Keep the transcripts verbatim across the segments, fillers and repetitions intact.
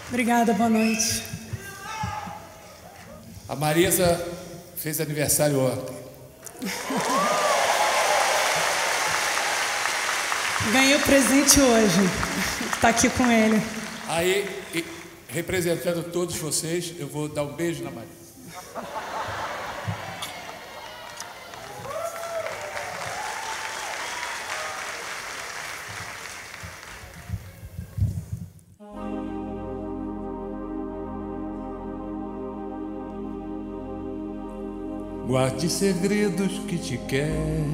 Obrigada, boa noite. A Marisa fez aniversário ontem. Ganhei o presente hoje. Está aqui com ele. Aí, e, representando todos vocês, eu vou dar um beijo na Marisa. Guarde segredos que te quero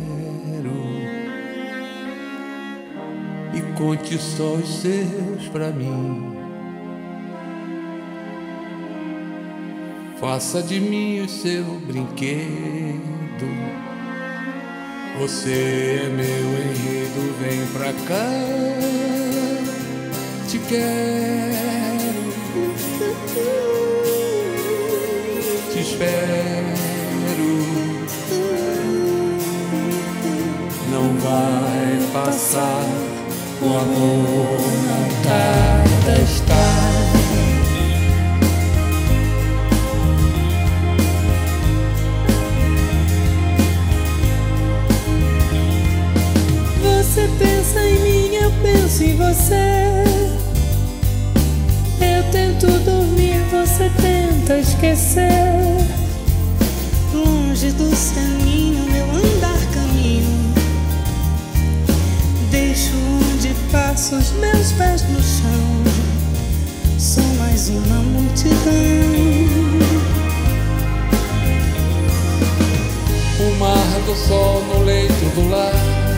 e conte só os seus pra mim. Faça de mim o seu brinquedo. Você é meu enredo, vem pra cá. Te quero, te espero. Não vai passar, o amor não tarda a estar. Você pensa em mim, eu penso em você. Eu tento dormir, você tenta esquecer. Longe do seu ninho, meu andar caminho. Deixo onde passo os meus pés no chão. Sou mais uma multidão. O mar do sol no leito do lar,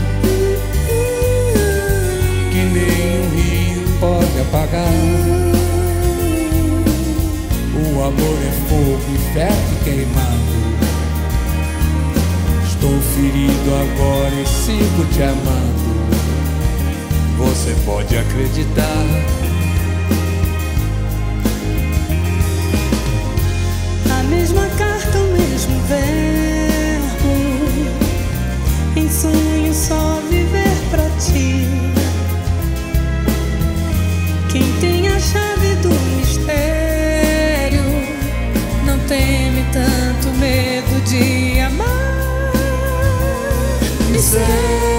que nem um rio pode apagar. O amor é fogo e ferro queimado. Estou ferido agora e sigo te amando. Você pode acreditar. A mesma carta, o mesmo verbo. Em sonho só viver pra ti. Quem tem a chave do mistério não teme tanto medo de amar. Me cego,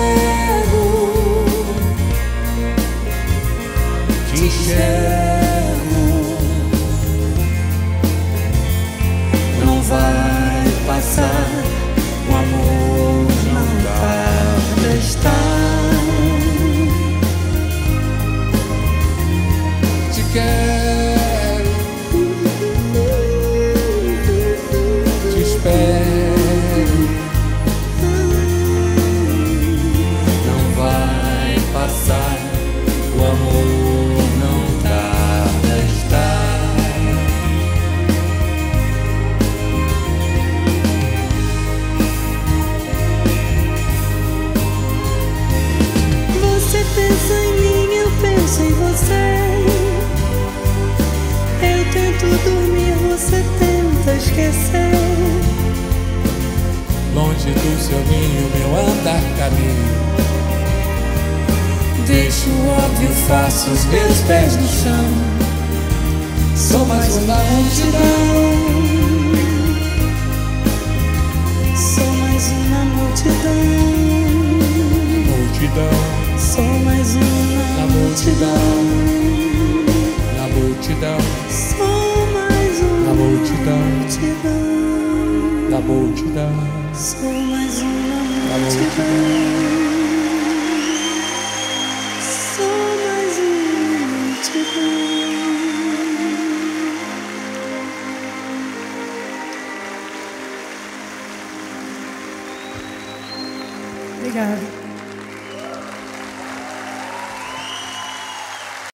te enxergo. Não vai passar, o amor não tarda a estar. Te quero, te espero. Não vai passar, o amor não tarda a estar. Você pensa em mim, eu penso em você. Eu tento dormir, você tenta esquecer. Longe do seu ninho, meu andar caminho. Deixo o óbvio, faço os meus pés no chão. Sou mais uma multidão. Sou mais uma multidão. Multidão, Sou mais uma na multidão, na multidão, Sou mais uma na multidão, multidão. na multidão. Sou mais uma multidão. Sou mais uma multidão. Obrigada.